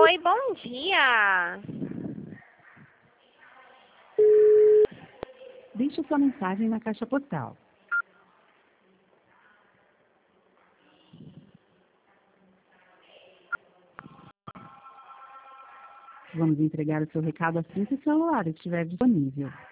Oi, bom dia. Deixe sua mensagem na caixa postal. Vamos entregar o seu recado assim que o celular estiver disponível.